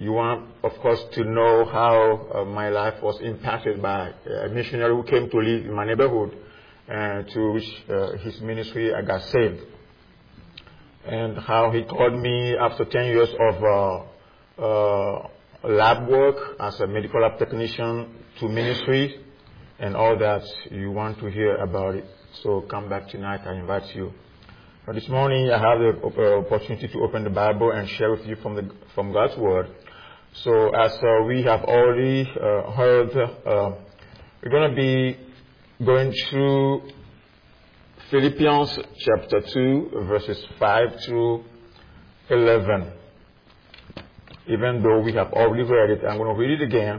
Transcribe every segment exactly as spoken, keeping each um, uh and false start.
you want, of course, to know how uh, my life was impacted by a missionary who came to live in my neighborhood, and to which uh, his ministry I got saved. And how he called me after ten years of uh, uh, lab work as a medical lab technician to ministry, and all that. You want to hear about it. So come back tonight, I invite you. But this morning I have the uh, opportunity to open the Bible and share with you from the from God's Word. So as uh, we have already uh, heard, uh, we're going to be going through Philippians chapter two, verses five through eleven. Even though we have already read it, I'm going to read it again.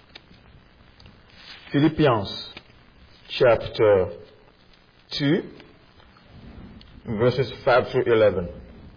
Philippians chapter two, verses five through eleven.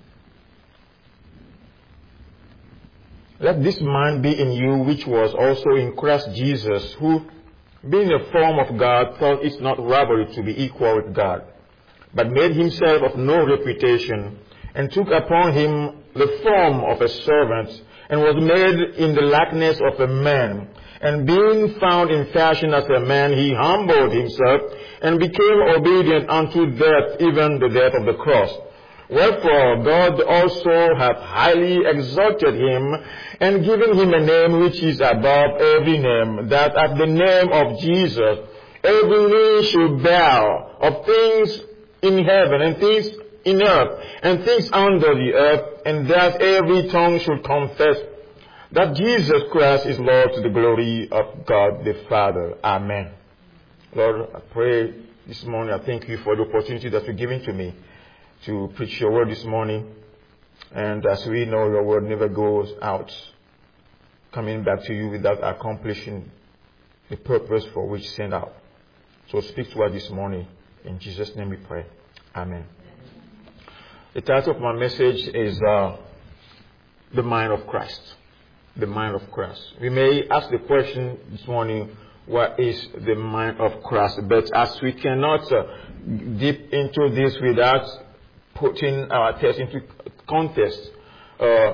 Let this mind be in you, which was also in Christ Jesus, who, being in the form of God, thought it not robbery to be equal with God, but made himself of no reputation, and took upon him the form of a servant, and was made in the likeness of a man. And being found in fashion as a man, he humbled himself, and became obedient unto death, even the death of the cross. Wherefore God also hath highly exalted him, and given him a name which is above every name, that at the name of Jesus every knee should bow, of things in heaven, and things in earth, and things under the earth, and that every tongue should confess that Jesus Christ is Lord, to the glory of God the Father. Amen. Lord, I pray this morning, I thank you for the opportunity that you're giving to me to preach your word this morning. And as we know, your word never goes out, coming back to you without accomplishing the purpose for which it's sent out. So speak to us this morning. In Jesus' name we pray. Amen. The title of my message is uh, The Mind of Christ. The mind of Christ. We may ask the question this morning, what is the mind of Christ? But as we cannot uh, dip into this without putting our text into context, uh,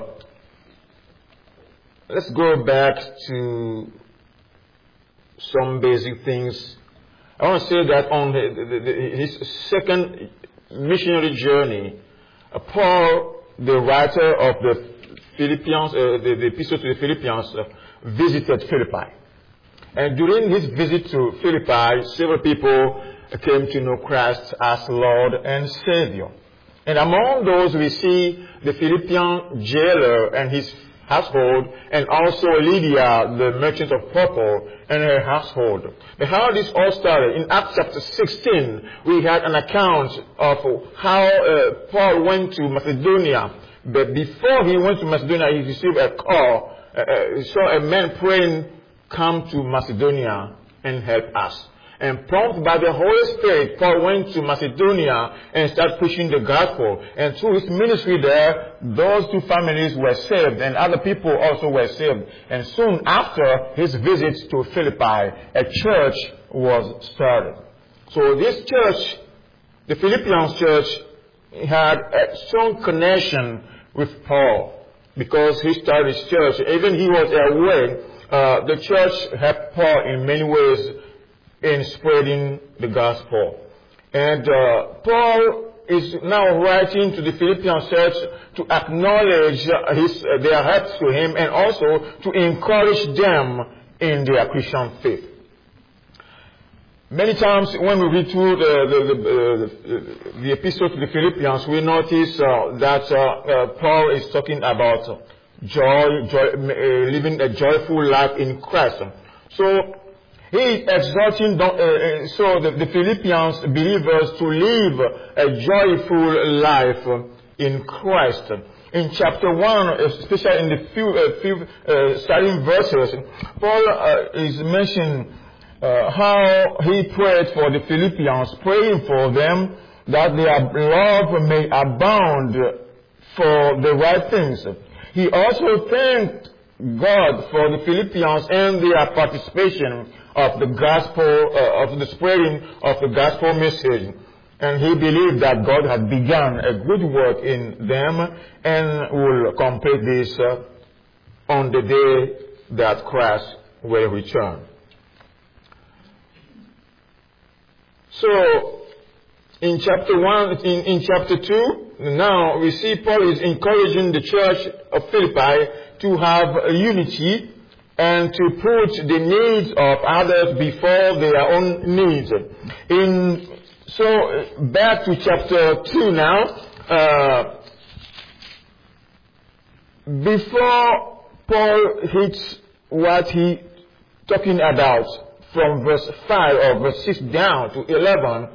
let's go back to some basic things. I want to say that on the, the, the, his second missionary journey, uh, Paul, the writer of the Philippians, uh, the, the epistle to the Philippians, uh, visited Philippi. And during his visit to Philippi, several people came to know Christ as Lord and Savior. And among those, we see the Philippian jailer and his household, and also Lydia, the merchant of purple, and her household. But how this all started, in Acts chapter sixteen, we had an account of how uh, Paul went to Macedonia. But before he went to Macedonia, he received a call. Uh, he saw a man praying, "Come to Macedonia and help us." And prompted by the Holy Spirit, Paul went to Macedonia and started preaching the gospel. And through his ministry there, those two families were saved, and other people also were saved. And soon after his visit to Philippi, a church was started. So this church, the Philippians church, had a strong connection with Paul, because he started his church. Even he was away, uh, the church helped Paul in many ways in spreading the gospel. And uh, Paul is now writing to the Philippian church to acknowledge uh, his, uh, their help to him, and also to encourage them in their Christian faith. Many times when we read through the, the, the, uh, the epistle to the Philippians, we notice uh, that uh, uh, Paul is talking about joy, joy uh, living a joyful life in Christ. So he is exhorting uh, uh, so the, the Philippians believers to live a joyful life in Christ. In chapter one, especially in the few, uh, few uh, starting verses, Paul uh, is mentioning uh, how he prayed for the Philippians, praying for them that their love may abound for the right things. He also thanked God for the Philippians and their participation of the gospel, uh, of the spreading of the gospel message. And he believed that God had begun a good work in them and will complete this uh, on the day that Christ will return. So, in chapter one, in, in chapter two, now we see Paul is encouraging the church of Philippi to have unity and to put the needs of others before their own needs. In, so, back to chapter two now. Uh, before Paul hits what he talking about from verse five or verse six down to eleven,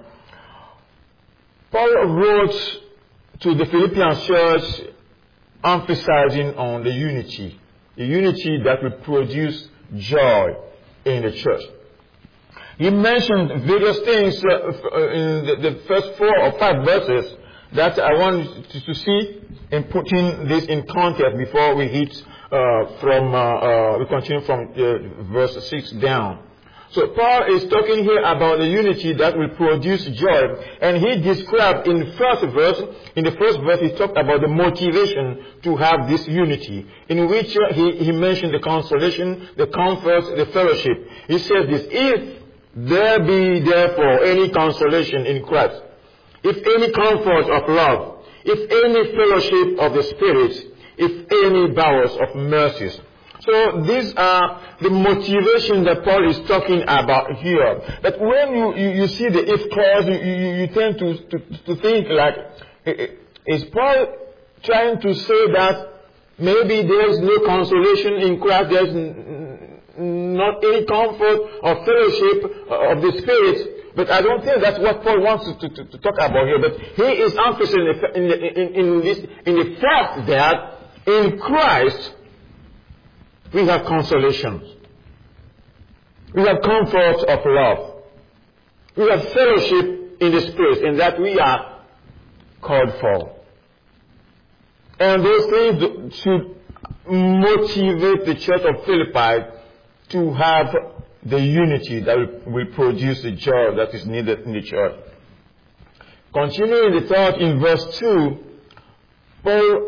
Paul wrote to the Philippian church emphasizing on the unity, the unity that will produce joy in the church. He mentioned various things uh, in the, the first four or five verses that I want to, to see in putting this in context before we hit uh, from, uh, uh, we continue from uh, verse six down. So Paul is talking here about the unity that will produce joy. And he described in the first verse, in the first verse he talked about the motivation to have this unity, in which he, he mentioned the consolation, the comfort, the fellowship. He says this: if there be therefore any consolation in Christ, if any comfort of love, if any fellowship of the Spirit, if any bowels of mercies. So these are the motivation that Paul is talking about here. But when you, you, you see the if clause, you, you, you tend to, to, to think like, is Paul trying to say that maybe there is no consolation in Christ, there is not any comfort or fellowship of the Spirit? But I don't think that's what Paul wants to, to, to talk about here. But he is emphasizing in, in, in, this, in the fact that in Christ we have consolation. We have comfort of love. We have fellowship in the Spirit, and that we are called for. And those things should motivate the church of Philippi to have the unity that will, will produce the joy that is needed in the church. Continuing the thought in verse two, Paul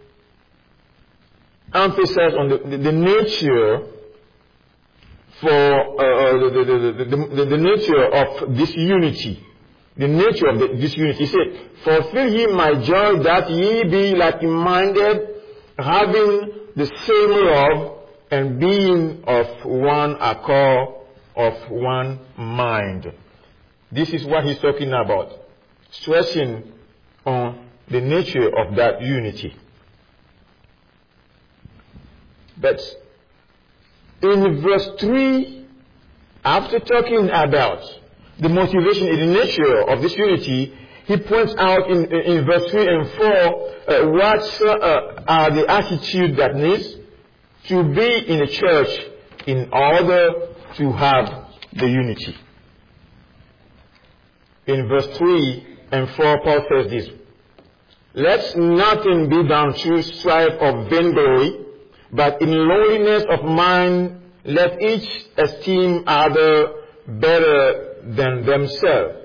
emphasized on the, the, the nature for uh, the, the, the, the, the nature of this unity. The nature of the, this unity. He said, fulfill ye my joy that ye be like-minded, having the same love, and being of one accord, of one mind. This is what he's talking about, stressing on the nature of that unity. But in verse three, after talking about the motivation in the nature of this unity, he points out in, in verse three and four uh, what uh, are the attitude that needs to be in the church in order to have the unity. In verse three and four, Paul says this: let nothing be done through strife or vainglory, but in lowliness of mind let each esteem other better than themselves.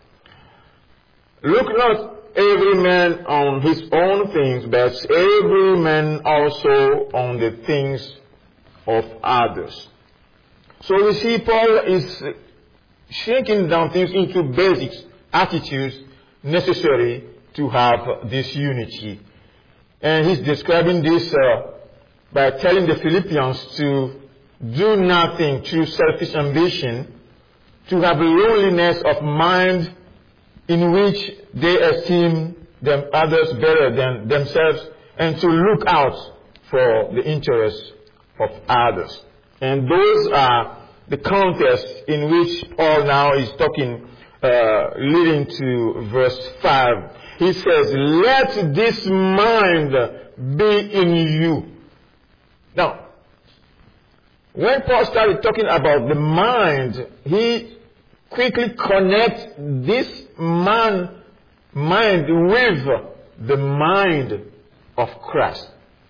Look not every man on his own things, but every man also on the things of others. So we see Paul is shrinking down things into basic attitudes necessary to have this unity. And he's describing this uh, by telling the Philippians to do nothing through selfish ambition, to have lowliness of mind in which they esteem them others better than themselves, and to look out for the interests of others. And those are the contexts in which Paul now is talking, uh, leading to verse five. He says, let this mind be in you. Now, when Paul started talking about the mind, he quickly connects this man mind with the mind of Christ.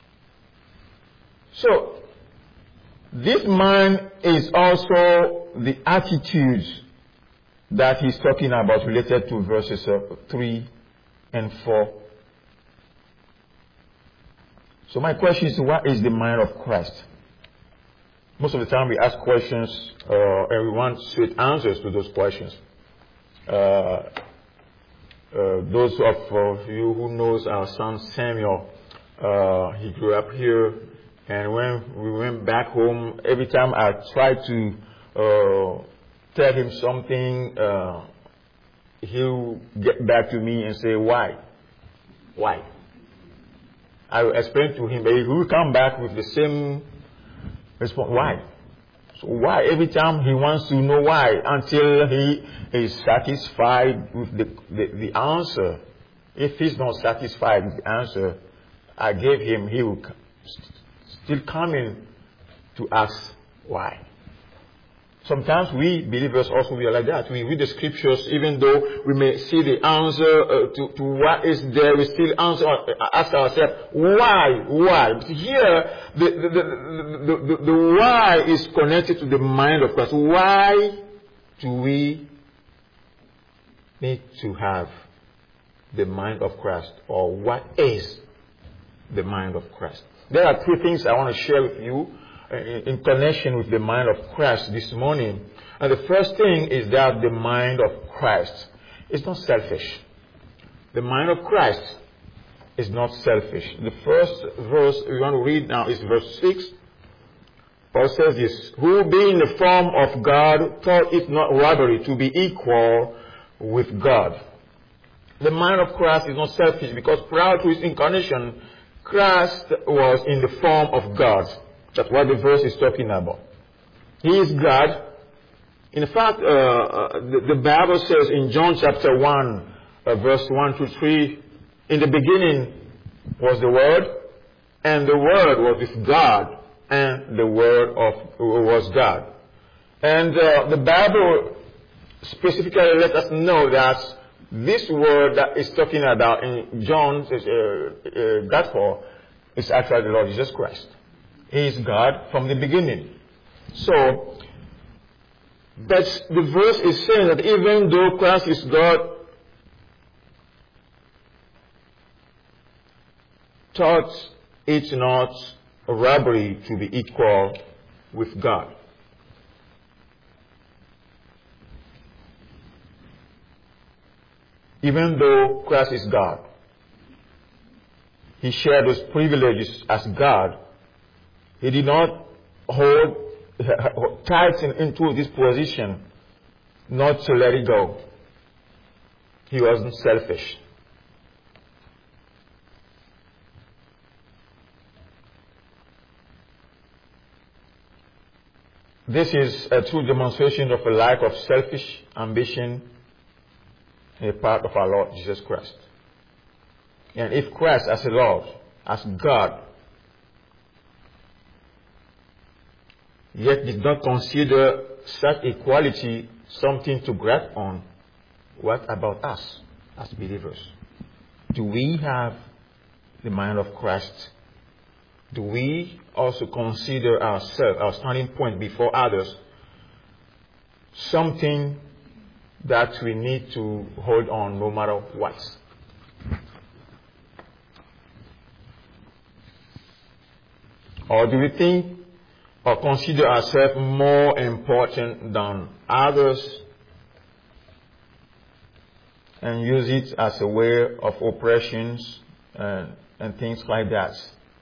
So, this mind is also the attitudes that he's talking about related to verses uh, three and four. So my question is, what is the mind of Christ? Most of the time we ask questions uh, and we want straight answers to those questions. Uh, uh, those of uh, you who knows our son Samuel, uh, he grew up here, and when we went back home, every time I tried to uh, tell him something, uh, he'll get back to me and say, why? Why? I will explain to him, but he will come back with the same response. Why? So why? Every time he wants to know why, until he is satisfied with the, the, the answer. If he's not satisfied with the answer I gave him, he will still come in to ask why. Sometimes we believers also we are like that. We read the scriptures, even though we may see the answer uh, to, to what is there, we still answer, uh, ask ourselves, why? Why? But here, the, the, the, the, the, the why is connected to the mind of Christ. Why do we need to have the mind of Christ? Or what is the mind of Christ? There are three things I want to share with you in connection with the mind of Christ this morning. And the first thing is that the mind of Christ is not selfish. The mind of Christ is not selfish. The first verse we want to read now is verse six. Paul says this, who being in the form of God thought it not robbery to be equal with God. The mind of Christ is not selfish because prior to his incarnation, Christ was in the form of God. That's what the verse is talking about. He is God. In fact, uh, uh, the, the Bible says in John chapter one, uh, verse one to three, in the beginning was the Word, and the Word was with God, and the Word of was God. And uh, the Bible specifically let us know that this word that is talking about in John's uh, uh, Gospel is actually the Lord Jesus Christ. He is God from the beginning. So, but the verse is saying that even though Christ is God, thought it's not a robbery to be equal with God. Even though Christ is God, he shared those privileges as God. He did not hold tight into this position, not to let it go. He wasn't selfish. This is a true demonstration of a lack of selfish ambition on the part of our Lord Jesus Christ. And if Christ as a Lord, as God, yet did not consider such equality something to grasp on, what about us as believers? Do we have the mind of Christ? Do we also consider ourselves, our standing point before others, something that we need to hold on no matter what? Or do we think or consider ourselves more important than others and use it as a way of oppressions and, and things like that?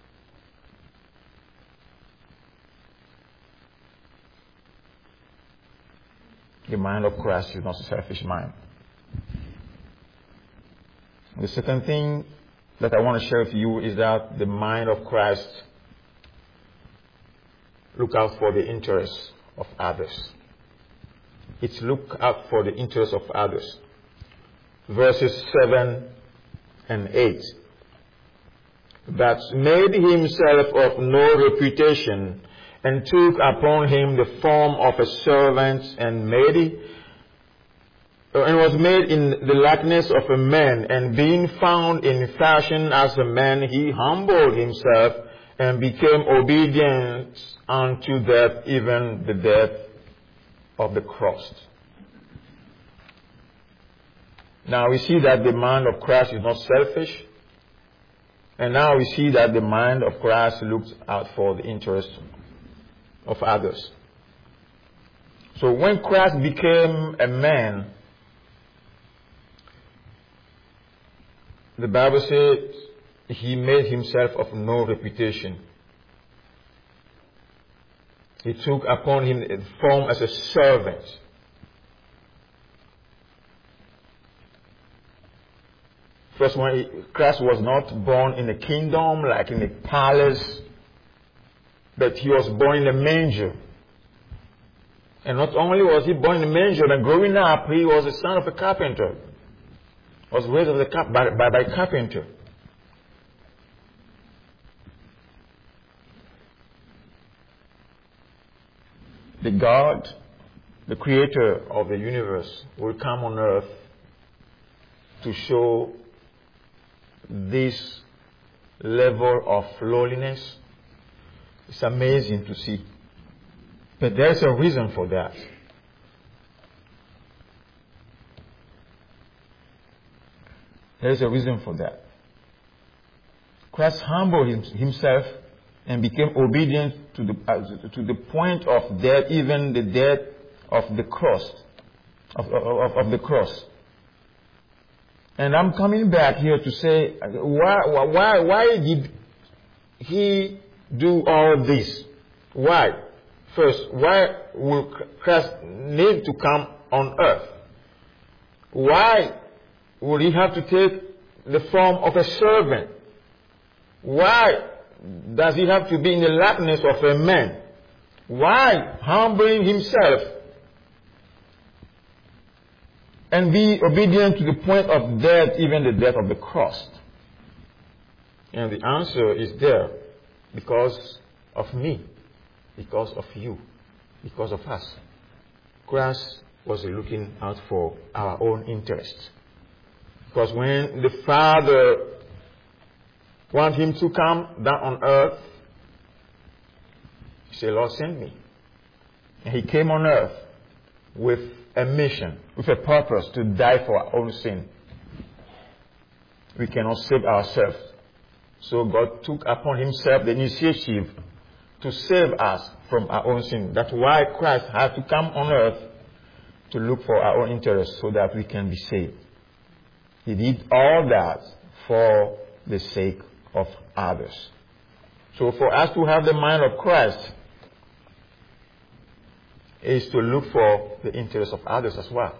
The mind of Christ is not a selfish mind. The second thing that I want to share with you is that the mind of Christ look out for the interests of others. It's look out for the interests of others. Verses seven and eight. That made himself of no reputation, and took upon him the form of a servant, and made and was made in the likeness of a man, and being found in fashion as a man, he humbled himself and became obedient unto death, even the death of the cross. Now we see that the mind of Christ is not selfish. And now we see that the mind of Christ looks out for the interest of others. So when Christ became a man, the Bible says he made himself of no reputation. He took upon him the form as a servant. First one, Christ was not born in a kingdom like in a palace, but he was born in a manger. And not only was he born in a manger, but growing up, he was the son of a carpenter. Was raised as a cap- by, by, by carpenter. The God, the creator of the universe, will come on earth to show this level of lowliness. It's amazing to see. But there's a reason for that. There's a reason for that. Christ humbled himself and became obedient to the, uh, to the point of death, even the death of the cross. Of, of, of the cross. And I'm coming back here to say, why, why, why did he do all this? Why? First, why will Christ need to come on earth? Why would he have to take the form of a servant? Why does he have to be in the likeness of a man? Why humbling himself and be obedient to the point of death, even the death of the cross? And the answer is there because of me, because of you, because of us. Christ was looking out for our own interests. Because when the Father wanted him to come down on earth, he said, Lord, send me. And he came on earth with a mission, with a purpose to die for our own sin. We cannot save ourselves. So God took upon himself the initiative to save us from our own sin. That's why Christ had to come on earth to look for our own interests so that we can be saved. He did all that for the sake of others. So for us to have the mind of Christ is to look for the interests of others as well.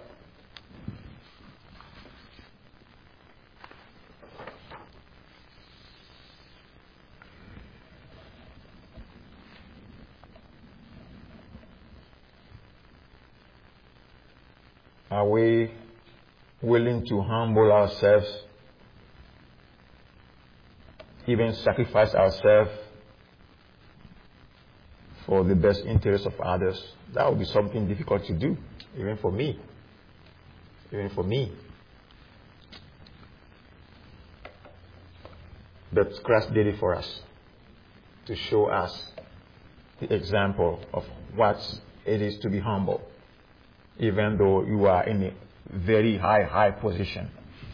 Are we willing to humble ourselves, even sacrifice ourselves for the best interest of others? That would be something difficult to do, even for me. Even for me. But Christ did it for us, to show us the example of what it is to be humble, even though you are in a very high, high position.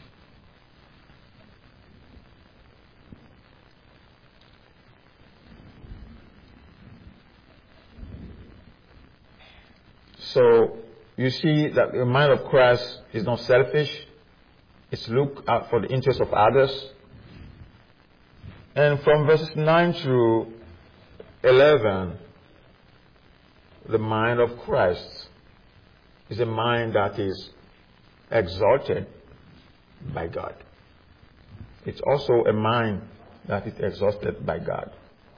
So, you see that the mind of Christ is not selfish. It's look out for the interests of others. And from verses nine through eleven, the mind of Christ is a mind that is exalted by God. It's also a mind that is exalted by God.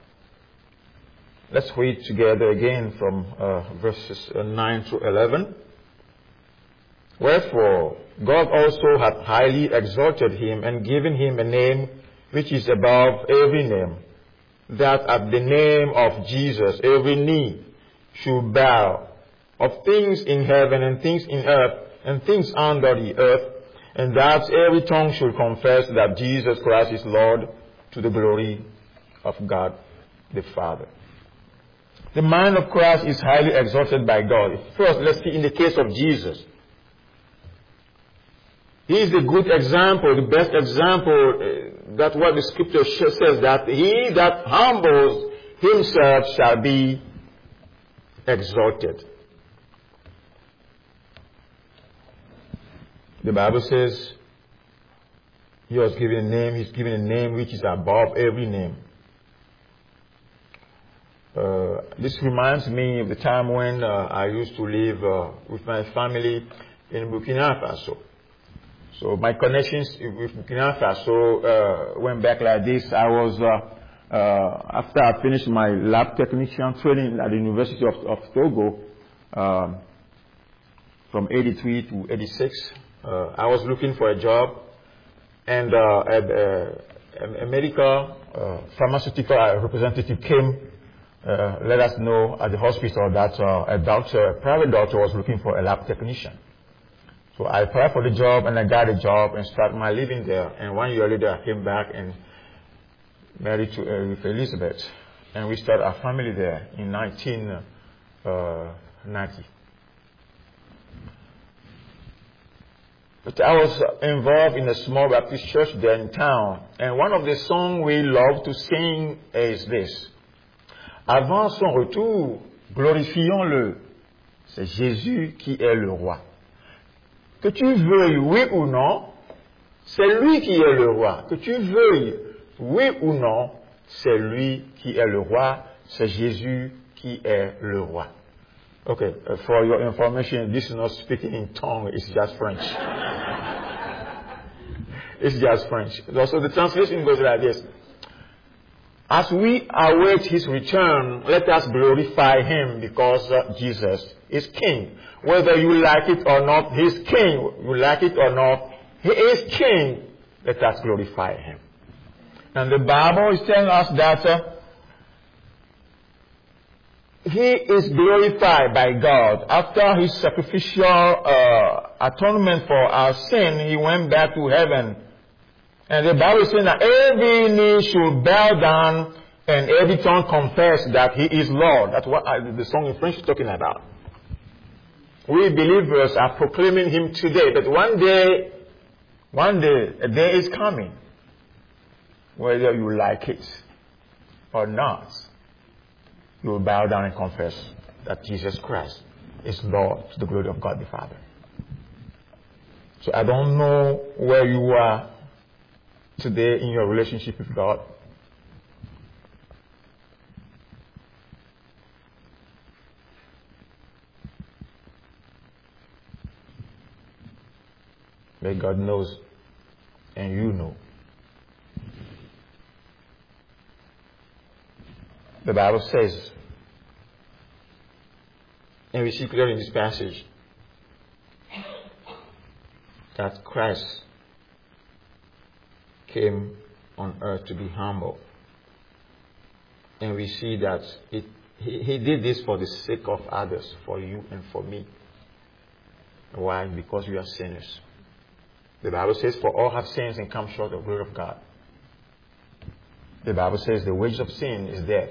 Let's read together again from uh, verses nine through eleven. Wherefore, God also hath highly exalted him and given him a name which is above every name, that at the name of Jesus every knee should bow, of things in heaven and things in earth and things under the earth, and that every tongue should confess that Jesus Christ is Lord, to the glory of God the Father. The mind of Christ is highly exalted by God. First, let's see in the case of Jesus. He is the good example, the best example. Uh, that's what the scripture says, that he that humbles himself shall be exalted. The Bible says he was given a name, he's given a name which is above every name. Uh, this reminds me of the time when uh, I used to live uh, with my family in Burkina Faso. So my connections with Burkina Faso uh, went back like this. I was, uh, uh, after I finished my lab technician training at the University of, of Togo, um, from eighty-three to eighty-six, uh, I was looking for a job, and uh, a, a, a medical uh, pharmaceutical representative came. Uh, let us know at the hospital that uh, a doctor, a private doctor, was looking for a lab technician. So I applied for the job and I got a job and started my living there. And one year later, I came back and married to uh, with Elizabeth, and we started our family there in nineteen ninety. But I was involved in a small Baptist church there in town, and one of the songs we love to sing is this. Avant son retour, glorifions-le. C'est Jésus qui est le roi. Que tu veuilles, oui ou non, c'est lui qui est le roi. Que tu veuilles, oui ou non, c'est lui qui est le roi. C'est Jésus qui est le roi. Okay, uh, for your information, this is not speaking in tongue, it's just French. It's just French. So the translation goes like this. As we await his return, let us glorify him because uh, Jesus is king. Whether you like it or not, he's king. You like it or not, he is king. Let us glorify him. And the Bible is telling us that uh, he is glorified by God. After his sacrificial uh, atonement for our sin, he went back to heaven. And the Bible is saying that every knee should bow down and every tongue confess that he is Lord. That's what I, the song in French is talking about. We believers are proclaiming him today, but one day, one day, a day is coming, whether you like it or not, you will bow down and confess that Jesus Christ is Lord to the glory of God the Father. So I don't know where you are today in your relationship with God. But God knows, and you know. The Bible says, and we see clearly in this passage, that Christ came on earth to be humble. And we see that it, he, he did this for the sake of others, for you and for me. Why? Because we are sinners. The Bible says, for all have sinned and come short of the glory of God. The Bible says the wages of sin is death.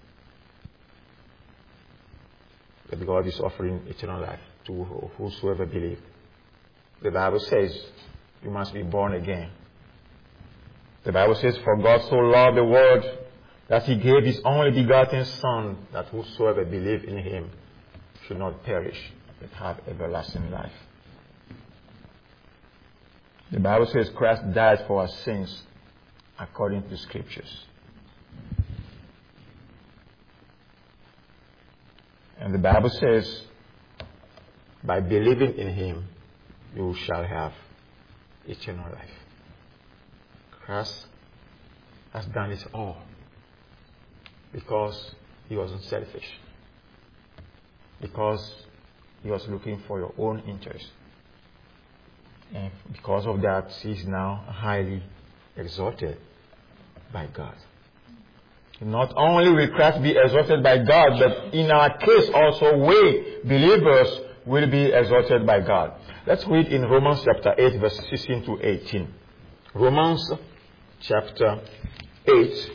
But God is offering eternal life to whosoever believes. The Bible says you must be born again. The Bible says, for God so loved the world that he gave his only begotten Son, that whosoever believes in him should not perish, but have everlasting life. The Bible says Christ died for our sins according to the Scriptures. And the Bible says, by believing in him, you shall have eternal life. Christ has done it all because he wasn't selfish, because he was looking for your own interest. And because of that, he is now highly exalted by God. Not only will Christ be exalted by God, but in our case also, we believers will be exalted by God. Let's read in Romans chapter eight, verse sixteen to eighteen. Romans chapter eight.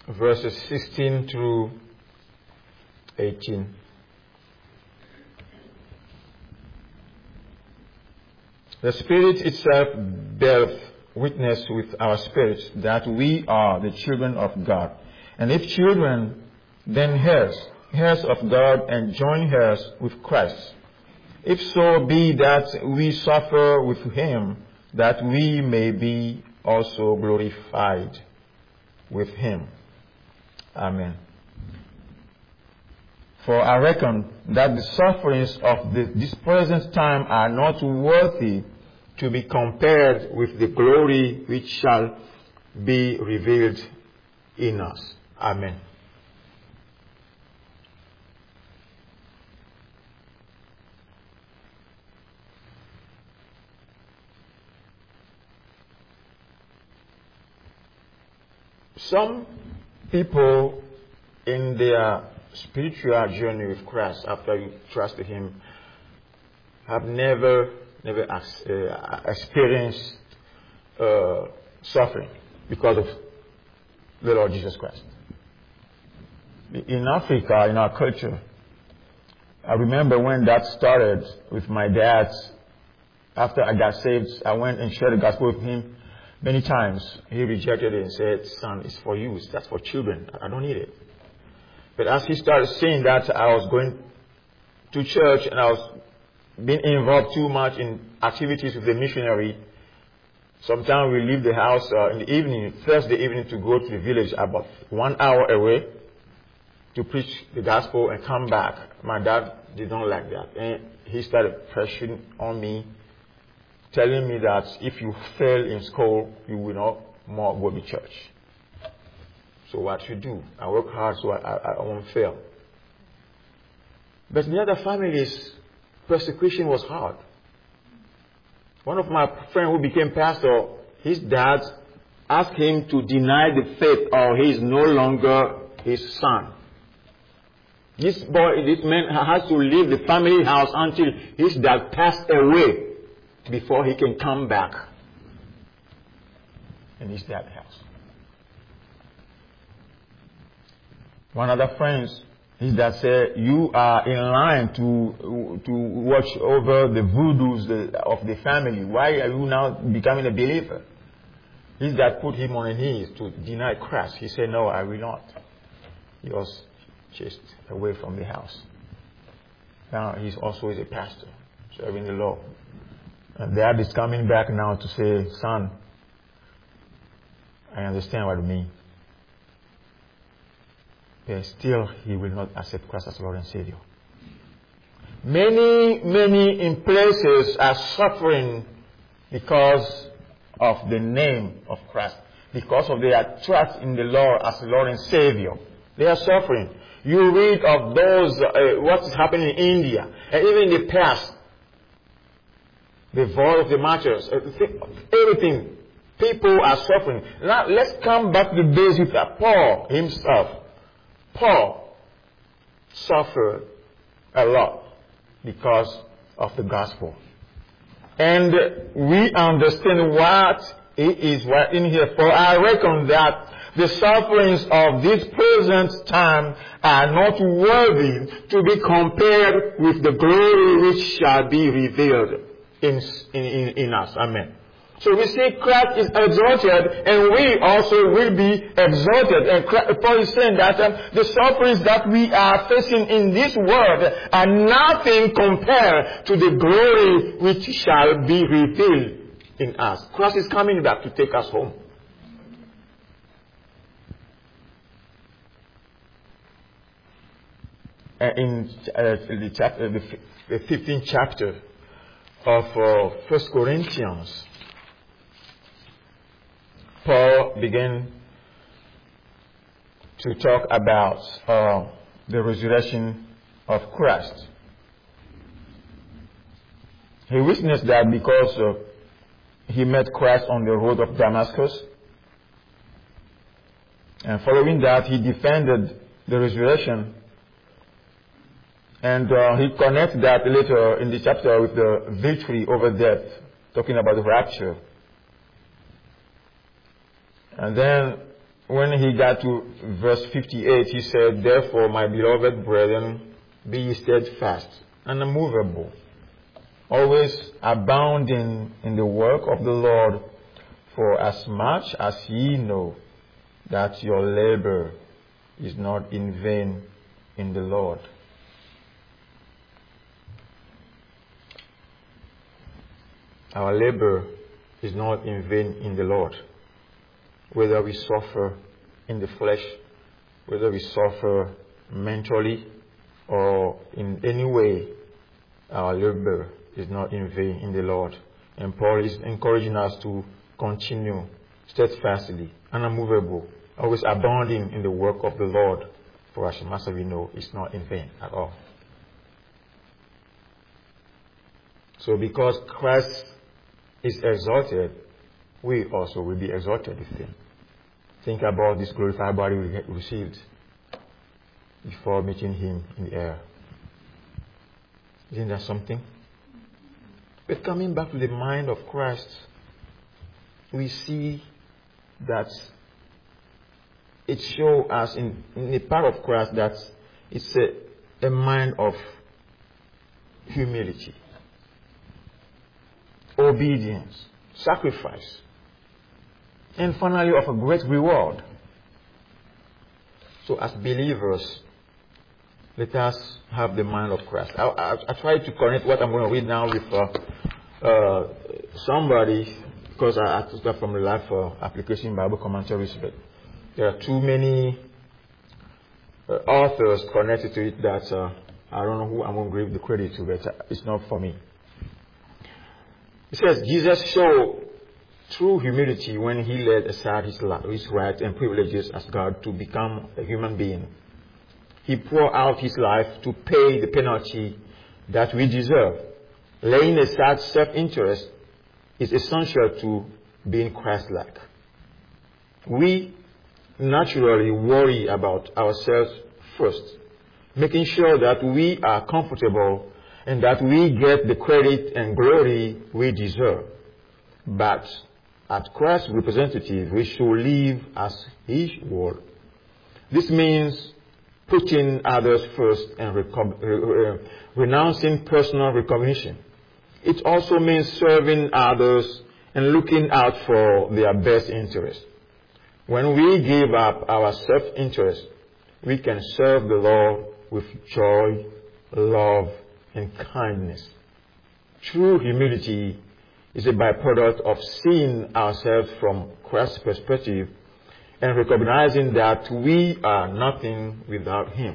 verses sixteen through eighteen. The Spirit itself beareth witness with our spirits that we are the children of God. And if children, then heirs, heirs of God and joint heirs with Christ. If so be that we suffer with him, that we may be also glorified with him. Amen. For I reckon that the sufferings of the, this present time are not worthy to be compared with the glory which shall be revealed in us. Amen. Some people in their spiritual journey with Christ, after you trusted him, have never never uh, experienced uh, suffering because of the Lord Jesus Christ. In Africa, in our culture, I remember when that started with my dad. After I got saved, I went and shared the gospel with him many times. He rejected it and said, "Son, it's for you. That's for children. I don't need it." But as he started seeing that I was going to church and I was being involved too much in activities with the missionary, sometimes we leave the house uh, in the evening, Thursday evening, to go to the village about one hour away to preach the gospel and come back. My dad did not like that. And he started pressuring on me, telling me that if you fail in school, you will not more go to church. So what you do? I work hard so I, I, I won't fail. But in the other families, persecution was hard. One of my friends who became pastor, his dad asked him to deny the faith or he is no longer his son. This boy, this man has to leave the family house until his dad passed away before he can come back in his dad's house. One of the friends, his dad said, "You are in line to to watch over the voodoos of the family. Why are you now becoming a believer?" His dad put him on his knees to deny Christ. He said, "No, I will not." He was chased away from the house. Now he's also a pastor, serving the Lord. And dad is coming back now to say, "Son, I understand what you mean. But still, he will not accept Christ as Lord and Savior." Many, many in places are suffering because of the name of Christ, because of their trust in the Lord as Lord and Savior. They are suffering. You read of those, uh, what's happening in India, and even in the past, the voice of the martyrs, everything. People are suffering. Now, let's come back to the basics of Paul himself. Paul suffered a lot because of the gospel. And we understand what it is in here. For I reckon that the sufferings of this present time are not worthy to be compared with the glory which shall be revealed in, in, in, in us. Amen. So we see Christ is exalted and we also will be exalted. And Paul is saying that um, the sufferings that we are facing in this world are nothing compared to the glory which shall be revealed in us. Christ is coming back to take us home. Uh, in uh, the, chapter, the fifteenth chapter of uh, First Corinthians, Paul began to talk about uh, the resurrection of Christ. He witnessed that because uh, he met Christ on the road of Damascus. And following that, he defended the resurrection. And uh, he connected that later in the chapter with the victory over death, talking about the rapture. And then when he got to verse fifty-eight, he said, "Therefore, my beloved brethren, be ye steadfast and unmovable, always abounding in the work of the Lord, for as much as ye know that your labor is not in vain in the Lord." Our labor is not in vain in the Lord. Whether we suffer in the flesh, whether we suffer mentally, or in any way, our labor is not in vain in the Lord. And Paul is encouraging us to continue steadfastly and unmovable, always abounding in the work of the Lord, for as much as we know, it's not in vain at all. So because Christ is exalted, we also will be exalted with him. Think about this glorified body we received before meeting him in the air. Isn't that something? But coming back to the mind of Christ, we see that it shows us in, in the part of Christ that it's a, a mind of humility, obedience, sacrifice, and finally of a great reward. So as believers, let us have the mind of Christ. I, I, I try to connect what I'm going to read now with uh, uh, somebody, because I, I took that from the Life uh, Application Bible Commentaries, but there are too many uh, authors connected to it that uh, I don't know who I'm going to give the credit to, but it's not for me. It says, Jesus showed true humility when he laid aside his, his rights and privileges as God to become a human being. He poured out his life to pay the penalty that we deserve. Laying aside self-interest is essential to being Christ-like. We naturally worry about ourselves first, making sure that we are comfortable and that we get the credit and glory we deserve. But as Christ's representative, we should live as his word. This means putting others first and reco- re- renouncing personal recognition. It also means serving others and looking out for their best interest. When we give up our self-interest, we can serve the Lord with joy, love, and kindness. True humility is a byproduct of seeing ourselves from Christ's perspective and recognizing that we are nothing without him.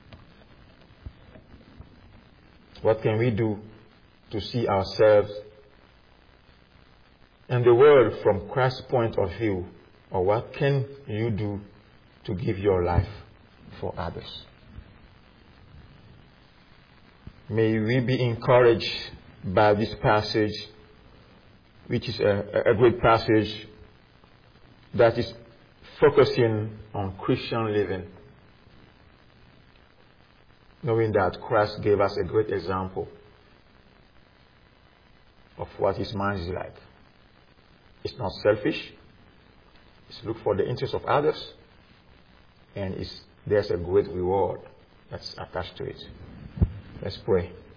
What can we do to see ourselves and the world from Christ's point of view? Or what can you do to give your life for others? May we be encouraged by this passage, which is a, a great passage that is focusing on Christian living, knowing that Christ gave us a great example of what his mind is like. It's not selfish. It's look for the interest of others, and it's, there's a great reward that's attached to it. Let's pray.